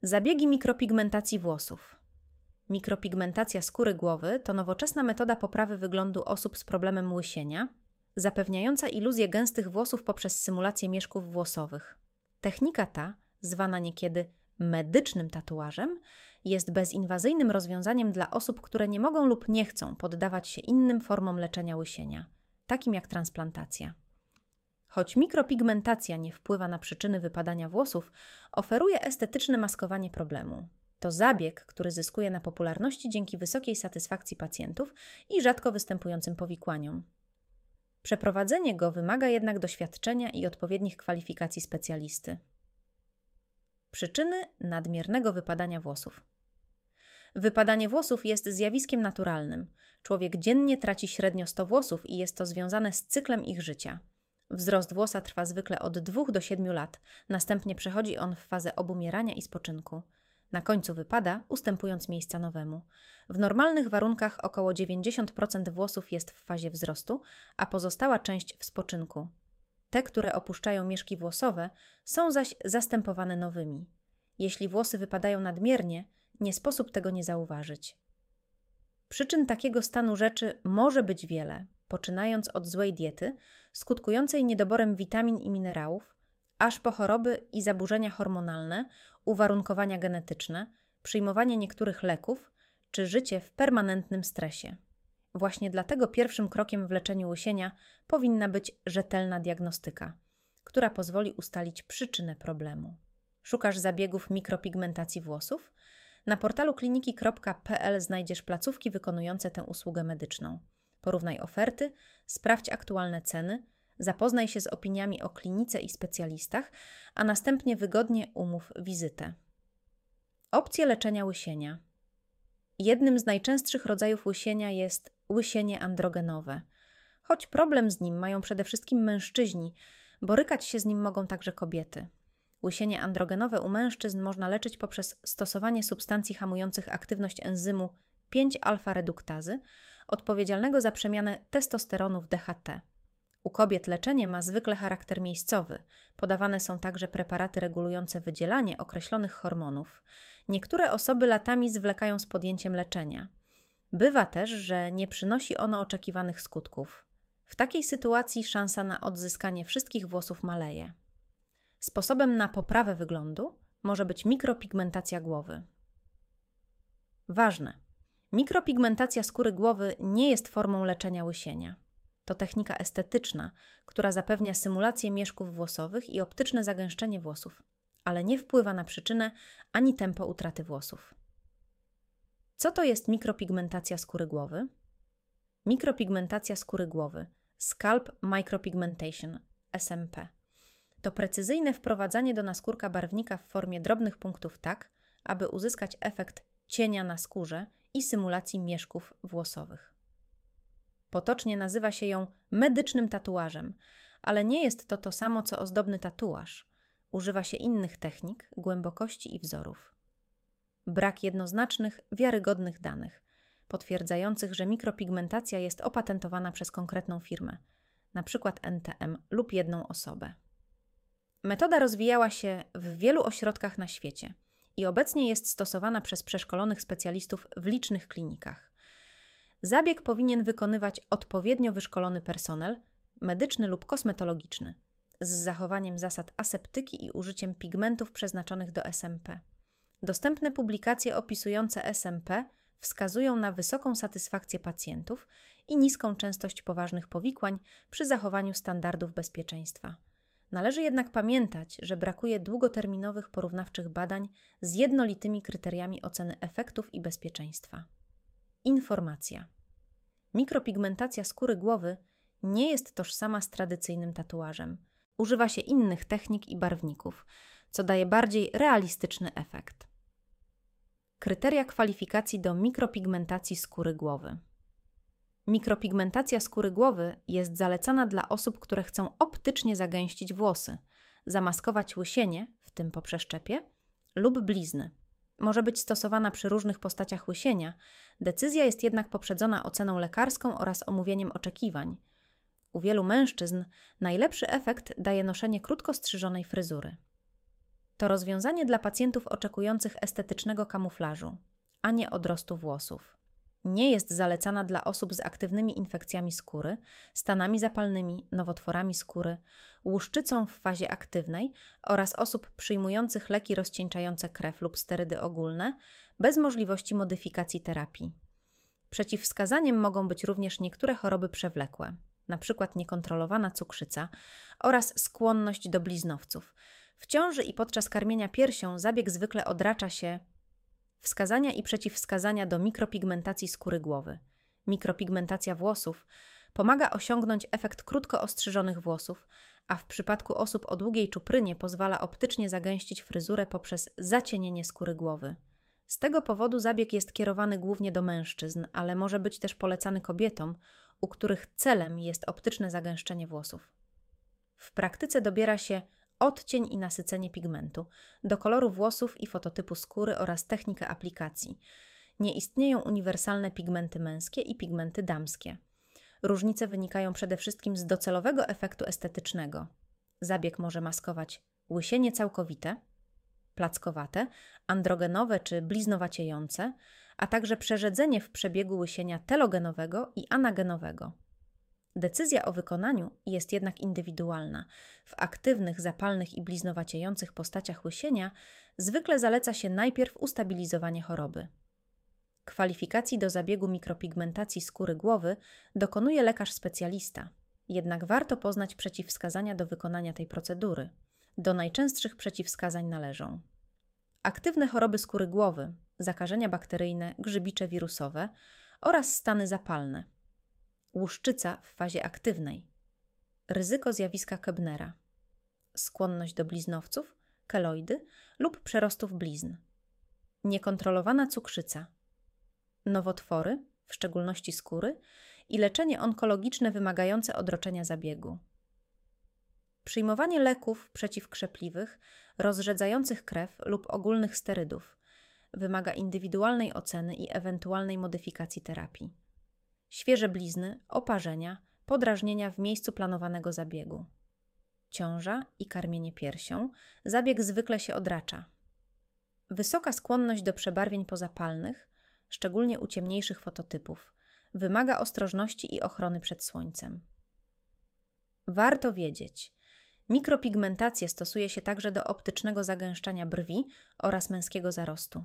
Zabiegi mikropigmentacji włosów. Mikropigmentacja skóry głowy to nowoczesna metoda poprawy wyglądu osób z problemem łysienia, zapewniająca iluzję gęstych włosów poprzez symulację mieszków włosowych. Technika ta, zwana niekiedy medycznym tatuażem, jest bezinwazyjnym rozwiązaniem dla osób, które nie mogą lub nie chcą poddawać się innym formom leczenia łysienia, takim jak transplantacja. Choć mikropigmentacja nie wpływa na przyczyny wypadania włosów, oferuje estetyczne maskowanie problemu. To zabieg, który zyskuje na popularności dzięki wysokiej satysfakcji pacjentów i rzadko występującym powikłaniom. Przeprowadzenie go wymaga jednak doświadczenia i odpowiednich kwalifikacji specjalisty. Przyczyny nadmiernego wypadania włosów. Wypadanie włosów jest zjawiskiem naturalnym. Człowiek dziennie traci średnio 100 włosów i jest to związane z cyklem ich życia. Wzrost włosa trwa zwykle od 2 do 7 lat, następnie przechodzi on w fazę obumierania i spoczynku. Na końcu wypada, ustępując miejsca nowemu. W normalnych warunkach około 90% włosów jest w fazie wzrostu, a pozostała część w spoczynku. Te, które opuszczają mieszki włosowe, są zaś zastępowane nowymi. Jeśli włosy wypadają nadmiernie, nie sposób tego nie zauważyć. Przyczyn takiego stanu rzeczy może być wiele, poczynając od złej diety, skutkującej niedoborem witamin i minerałów, aż po choroby i zaburzenia hormonalne, uwarunkowania genetyczne, przyjmowanie niektórych leków czy życie w permanentnym stresie. Właśnie dlatego pierwszym krokiem w leczeniu łysienia powinna być rzetelna diagnostyka, która pozwoli ustalić przyczynę problemu. Szukasz zabiegów mikropigmentacji włosów? Na portalu kliniki.pl znajdziesz placówki wykonujące tę usługę medyczną. Porównaj oferty, sprawdź aktualne ceny, zapoznaj się z opiniami o klinice i specjalistach, a następnie wygodnie umów wizytę. Opcje leczenia łysienia. Jednym z najczęstszych rodzajów łysienia jest łysienie androgenowe. Choć problem z nim mają przede wszystkim mężczyźni, borykać się z nim mogą także kobiety. Łysienie androgenowe u mężczyzn można leczyć poprzez stosowanie substancji hamujących aktywność enzymu 5-alfa-reduktazy, odpowiedzialnego za przemianę testosteronu w DHT. U kobiet leczenie ma zwykle charakter miejscowy. Podawane są także preparaty regulujące wydzielanie określonych hormonów. Niektóre osoby latami zwlekają z podjęciem leczenia. Bywa też, że nie przynosi ono oczekiwanych skutków. W takiej sytuacji szansa na odzyskanie wszystkich włosów maleje. Sposobem na poprawę wyglądu może być mikropigmentacja głowy. Ważne! Mikropigmentacja skóry głowy nie jest formą leczenia łysienia. To technika estetyczna, która zapewnia symulację mieszków włosowych i optyczne zagęszczenie włosów, ale nie wpływa na przyczynę ani tempo utraty włosów. Co to jest mikropigmentacja skóry głowy? Mikropigmentacja skóry głowy, Scalp Micropigmentation, SMP. To precyzyjne wprowadzanie do naskórka barwnika w formie drobnych punktów tak, aby uzyskać efekt cienia na skórze i symulacji mieszków włosowych. Potocznie nazywa się ją medycznym tatuażem, ale nie jest to to samo co ozdobny tatuaż. Używa się innych technik, głębokości i wzorów. Brak jednoznacznych, wiarygodnych danych, potwierdzających, że mikropigmentacja jest opatentowana przez konkretną firmę, np. NTM lub jedną osobę. Metoda rozwijała się w wielu ośrodkach na świecie i obecnie jest stosowana przez przeszkolonych specjalistów w licznych klinikach. Zabieg powinien wykonywać odpowiednio wyszkolony personel, medyczny lub kosmetologiczny, z zachowaniem zasad aseptyki i użyciem pigmentów przeznaczonych do SMP. Dostępne publikacje opisujące SMP wskazują na wysoką satysfakcję pacjentów i niską częstość poważnych powikłań przy zachowaniu standardów bezpieczeństwa. Należy jednak pamiętać, że brakuje długoterminowych porównawczych badań z jednolitymi kryteriami oceny efektów i bezpieczeństwa. Informacja. Mikropigmentacja skóry głowy nie jest tożsama z tradycyjnym tatuażem. Używa się innych technik i barwników, co daje bardziej realistyczny efekt. Kryteria kwalifikacji do mikropigmentacji skóry głowy. Mikropigmentacja skóry głowy jest zalecana dla osób, które chcą optycznie zagęścić włosy, zamaskować łysienie, w tym po przeszczepie, lub blizny. Może być stosowana przy różnych postaciach łysienia, decyzja jest jednak poprzedzona oceną lekarską oraz omówieniem oczekiwań. U wielu mężczyzn najlepszy efekt daje noszenie krótko strzyżonej fryzury. To rozwiązanie dla pacjentów oczekujących estetycznego kamuflażu, a nie odrostu włosów. Nie jest zalecana dla osób z aktywnymi infekcjami skóry, stanami zapalnymi, nowotworami skóry, łuszczycą w fazie aktywnej oraz osób przyjmujących leki rozcieńczające krew lub sterydy ogólne bez możliwości modyfikacji terapii. Przeciwwskazaniem mogą być również niektóre choroby przewlekłe, np. niekontrolowana cukrzyca oraz skłonność do bliznowców. W ciąży i podczas karmienia piersią zabieg zwykle odracza się wskazania i przeciwwskazania do mikropigmentacji skóry głowy. Mikropigmentacja włosów pomaga osiągnąć efekt krótko ostrzyżonych włosów, a w przypadku osób o długiej czuprynie pozwala optycznie zagęścić fryzurę poprzez zacienienie skóry głowy. Z tego powodu zabieg jest kierowany głównie do mężczyzn, ale może być też polecany kobietom, u których celem jest optyczne zagęszczenie włosów. W praktyce dobiera się odcień i nasycenie pigmentu, do koloru włosów i fototypu skóry oraz technikę aplikacji. Nie istnieją uniwersalne pigmenty męskie i pigmenty damskie. Różnice wynikają przede wszystkim z docelowego efektu estetycznego. Zabieg może maskować łysienie całkowite, plackowate, androgenowe czy bliznowaciejące, a także przerzedzenie w przebiegu łysienia telogenowego i anagenowego. Decyzja o wykonaniu jest jednak indywidualna. W aktywnych, zapalnych i bliznowaciejących postaciach łysienia zwykle zaleca się najpierw ustabilizowanie choroby. Kwalifikacji do zabiegu mikropigmentacji skóry głowy dokonuje lekarz specjalista, jednak warto poznać przeciwwskazania do wykonania tej procedury. Do najczęstszych przeciwwskazań należą aktywne choroby skóry głowy, zakażenia bakteryjne, grzybicze wirusowe oraz stany zapalne, łuszczyca w fazie aktywnej, ryzyko zjawiska Kebnera, skłonność do bliznowców, keloidy lub przerostów blizn, niekontrolowana cukrzyca, nowotwory, w szczególności skóry, i leczenie onkologiczne wymagające odroczenia zabiegu. Przyjmowanie leków przeciwkrzepliwych, rozrzedzających krew lub ogólnych sterydów wymaga indywidualnej oceny i ewentualnej modyfikacji terapii. Świeże blizny, oparzenia, podrażnienia w miejscu planowanego zabiegu. Ciąża i karmienie piersią, zabieg zwykle się odracza. Wysoka skłonność do przebarwień pozapalnych, szczególnie u ciemniejszych fototypów, wymaga ostrożności i ochrony przed słońcem. Warto wiedzieć, mikropigmentację stosuje się także do optycznego zagęszczania brwi oraz męskiego zarostu.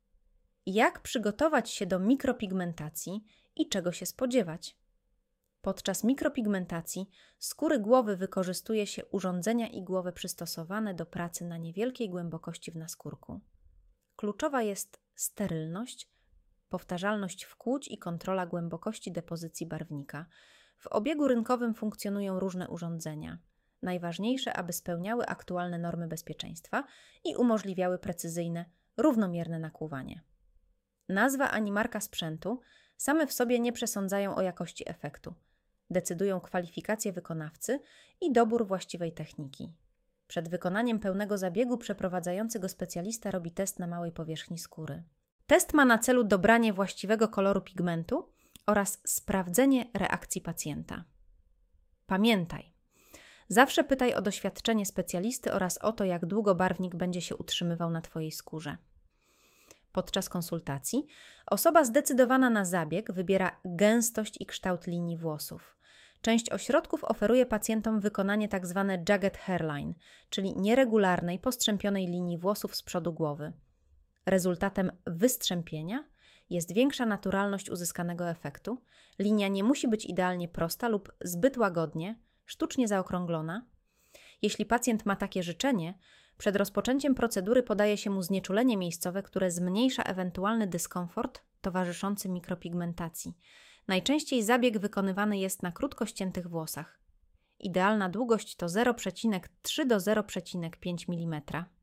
Jak przygotować się do mikropigmentacji i czego się spodziewać? Podczas mikropigmentacji skóry głowy wykorzystuje się urządzenia igłowe przystosowane do pracy na niewielkiej głębokości w naskórku. Kluczowa jest sterylność, powtarzalność wkłuć i kontrola głębokości depozycji barwnika. W obiegu rynkowym funkcjonują różne urządzenia. Najważniejsze, aby spełniały aktualne normy bezpieczeństwa i umożliwiały precyzyjne, równomierne nakłuwanie. Nazwa ani marka sprzętu same w sobie nie przesądzają o jakości efektu. Decydują kwalifikacje wykonawcy i dobór właściwej techniki. Przed wykonaniem pełnego zabiegu przeprowadzający go specjalista robi test na małej powierzchni skóry. Test ma na celu dobranie właściwego koloru pigmentu oraz sprawdzenie reakcji pacjenta. Pamiętaj, zawsze pytaj o doświadczenie specjalisty oraz o to, jak długo barwnik będzie się utrzymywał na Twojej skórze. Podczas konsultacji osoba zdecydowana na zabieg wybiera gęstość i kształt linii włosów. Część ośrodków oferuje pacjentom wykonanie tzw. jagged hairline, czyli nieregularnej, postrzępionej linii włosów z przodu głowy. Rezultatem wystrzępienia jest większa naturalność uzyskanego efektu. Linia nie musi być idealnie prosta lub zbyt łagodnie, sztucznie zaokrąglona. Jeśli pacjent ma takie życzenie, przed rozpoczęciem procedury podaje się mu znieczulenie miejscowe, które zmniejsza ewentualny dyskomfort towarzyszący mikropigmentacji. Najczęściej zabieg wykonywany jest na krótko ściętych włosach. Idealna długość to 0,3 do 0,5 mm.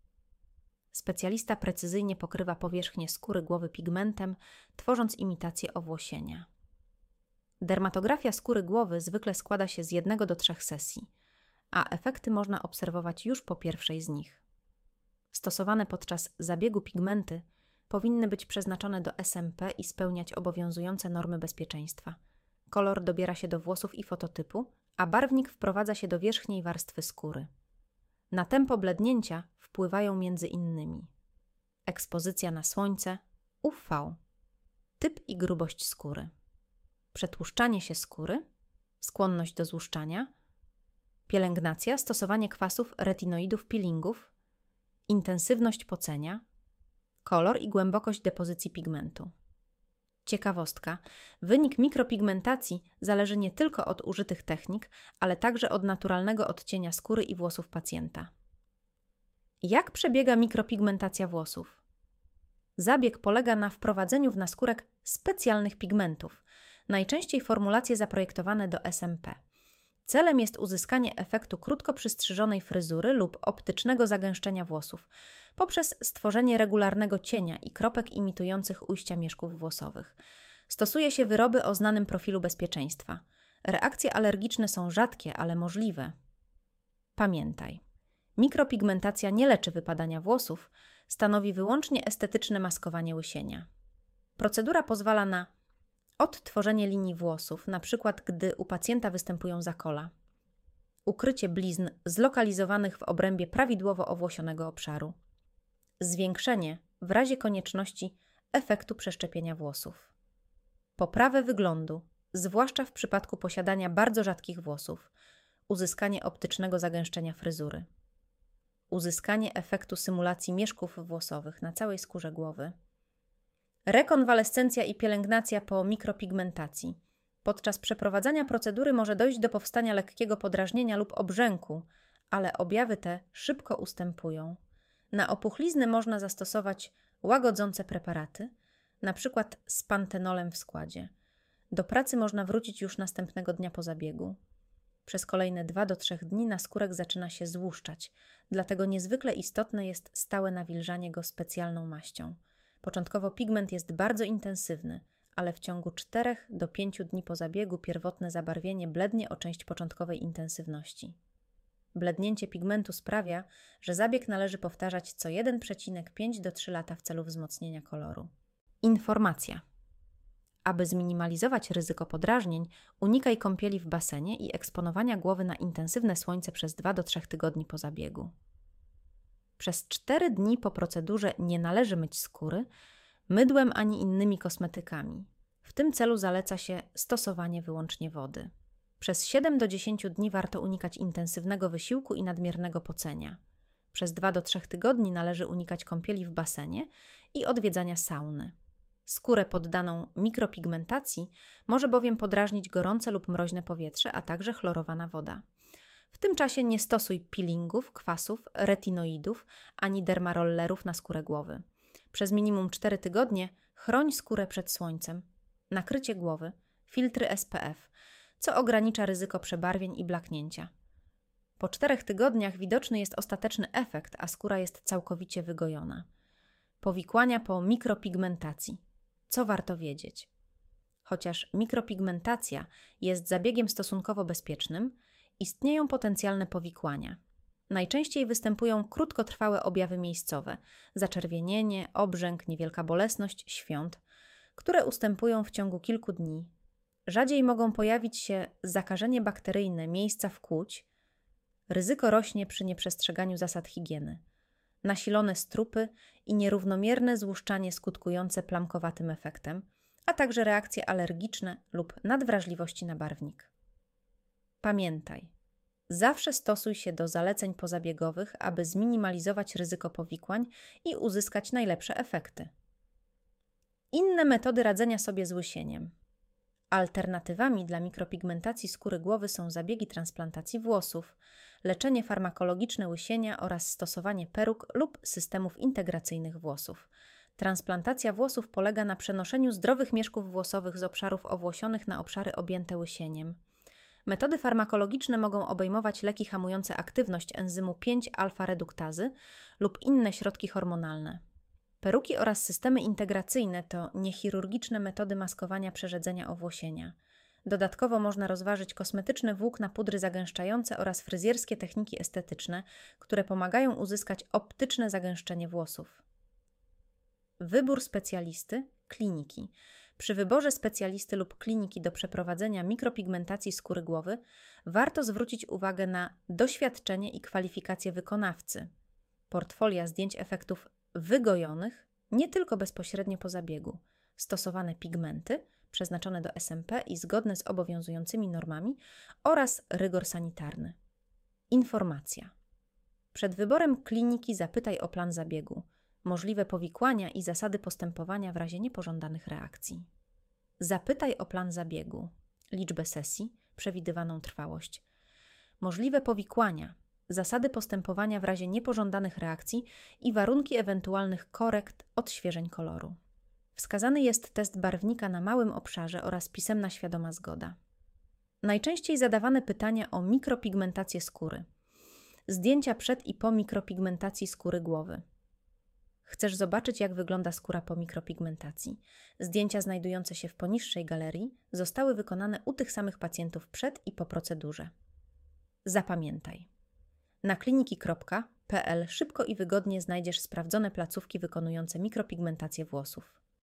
Specjalista precyzyjnie pokrywa powierzchnię skóry głowy pigmentem, tworząc imitację owłosienia. Dermatografia skóry głowy zwykle składa się z 1 do 3 sesji, a efekty można obserwować już po pierwszej z nich. Stosowane podczas zabiegu pigmenty powinny być przeznaczone do SMP i spełniać obowiązujące normy bezpieczeństwa. Kolor dobiera się do włosów i fototypu, a barwnik wprowadza się do wierzchniej warstwy skóry. Na tempo blednięcia wpływają między innymi ekspozycja na słońce, UV, typ i grubość skóry, przetłuszczanie się skóry, skłonność do złuszczania, pielęgnacja, stosowanie kwasów, retinoidów, peelingów, intensywność pocenia, kolor i głębokość depozycji pigmentu. Ciekawostka, wynik mikropigmentacji zależy nie tylko od użytych technik, ale także od naturalnego odcienia skóry i włosów pacjenta. Jak przebiega mikropigmentacja włosów? Zabieg polega na wprowadzeniu w naskórek specjalnych pigmentów, najczęściej formulacje zaprojektowane do SMP. Celem jest uzyskanie efektu krótko przystrzyżonej fryzury lub optycznego zagęszczenia włosów poprzez stworzenie regularnego cienia i kropek imitujących ujścia mieszków włosowych. Stosuje się wyroby o znanym profilu bezpieczeństwa. Reakcje alergiczne są rzadkie, ale możliwe. Pamiętaj, mikropigmentacja nie leczy wypadania włosów, stanowi wyłącznie estetyczne maskowanie łysienia. Procedura pozwala na odtworzenie linii włosów, np. gdy u pacjenta występują zakola, ukrycie blizn zlokalizowanych w obrębie prawidłowo owłosionego obszaru, zwiększenie w razie konieczności efektu przeszczepienia włosów, poprawę wyglądu, zwłaszcza w przypadku posiadania bardzo rzadkich włosów, uzyskanie optycznego zagęszczenia fryzury, uzyskanie efektu symulacji mieszków włosowych na całej skórze głowy, rekonwalescencja i pielęgnacja po mikropigmentacji. Podczas przeprowadzania procedury może dojść do powstania lekkiego podrażnienia lub obrzęku, ale objawy te szybko ustępują. Na opuchlizny można zastosować łagodzące preparaty, np. z pantenolem w składzie. Do pracy można wrócić już następnego dnia po zabiegu. Przez kolejne 2 do 3 dni naskórek zaczyna się złuszczać, dlatego niezwykle istotne jest stałe nawilżanie go specjalną maścią. Początkowo pigment jest bardzo intensywny, ale w ciągu 4 do 5 dni po zabiegu pierwotne zabarwienie blednie o część początkowej intensywności. Blednięcie pigmentu sprawia, że zabieg należy powtarzać co 1,5 do 3 lata w celu wzmocnienia koloru. Informacja. Aby zminimalizować ryzyko podrażnień, unikaj kąpieli w basenie i eksponowania głowy na intensywne słońce przez 2 do 3 tygodni po zabiegu. Przez 4 dni po procedurze nie należy myć skóry mydłem ani innymi kosmetykami. W tym celu zaleca się stosowanie wyłącznie wody. Przez 7 do 10 dni warto unikać intensywnego wysiłku i nadmiernego pocenia. Przez 2 do 3 tygodni należy unikać kąpieli w basenie i odwiedzania sauny. Skórę poddaną mikropigmentacji może bowiem podrażnić gorące lub mroźne powietrze, a także chlorowana woda. W tym czasie nie stosuj peelingów, kwasów, retinoidów ani dermarollerów na skórę głowy. Przez minimum 4 tygodnie chroń skórę przed słońcem, nakrycie głowy, filtry SPF, co ogranicza ryzyko przebarwień i blaknięcia. Po 4 tygodniach widoczny jest ostateczny efekt, a skóra jest całkowicie wygojona. Powikłania po mikropigmentacji. Co warto wiedzieć? Chociaż mikropigmentacja jest zabiegiem stosunkowo bezpiecznym, istnieją potencjalne powikłania. Najczęściej występują krótkotrwałe objawy miejscowe, zaczerwienienie, obrzęk, niewielka bolesność, świąt, które ustępują w ciągu kilku dni. Rzadziej mogą pojawić się zakażenie bakteryjne miejsca wkłuć, ryzyko rośnie przy nieprzestrzeganiu zasad higieny, nasilone strupy i nierównomierne złuszczanie skutkujące plamkowatym efektem, a także reakcje alergiczne lub nadwrażliwości na barwnik. Pamiętaj, zawsze stosuj się do zaleceń pozabiegowych, aby zminimalizować ryzyko powikłań i uzyskać najlepsze efekty. Inne metody radzenia sobie z łysieniem. Alternatywami dla mikropigmentacji skóry głowy są zabiegi transplantacji włosów, leczenie farmakologiczne łysienia oraz stosowanie peruk lub systemów integracyjnych włosów. Transplantacja włosów polega na przenoszeniu zdrowych mieszków włosowych z obszarów owłosionych na obszary objęte łysieniem. Metody farmakologiczne mogą obejmować leki hamujące aktywność enzymu 5-alfa-reduktazy lub inne środki hormonalne. Peruki oraz systemy integracyjne to niechirurgiczne metody maskowania przerzedzenia owłosienia. Dodatkowo można rozważyć kosmetyczne włókna pudry zagęszczające oraz fryzjerskie techniki estetyczne, które pomagają uzyskać optyczne zagęszczenie włosów. Wybór specjalisty, kliniki. Przy wyborze specjalisty lub kliniki do przeprowadzenia mikropigmentacji skóry głowy warto zwrócić uwagę na doświadczenie i kwalifikacje wykonawcy. portfolia zdjęć efektów wygojonych, nie tylko bezpośrednio po zabiegu, stosowane pigmenty przeznaczone do SMP i zgodne z obowiązującymi normami oraz rygor sanitarny. Informacja. Przed wyborem kliniki zapytaj o plan zabiegu, możliwe powikłania i zasady postępowania w razie niepożądanych reakcji. Zapytaj o plan zabiegu, liczbę sesji, przewidywaną trwałość, możliwe powikłania, zasady postępowania w razie niepożądanych reakcji i warunki ewentualnych korekt odświeżeń koloru. Wskazany jest test barwnika na małym obszarze oraz pisemna świadoma zgoda. Najczęściej zadawane pytania o mikropigmentację skóry. Zdjęcia przed i po mikropigmentacji skóry głowy. Chcesz zobaczyć, jak wygląda skóra po mikropigmentacji? Zdjęcia znajdujące się w poniższej galerii zostały wykonane u tych samych pacjentów przed i po procedurze. Zapamiętaj. Na kliniki.pl szybko i wygodnie znajdziesz sprawdzone placówki wykonujące mikropigmentację włosów.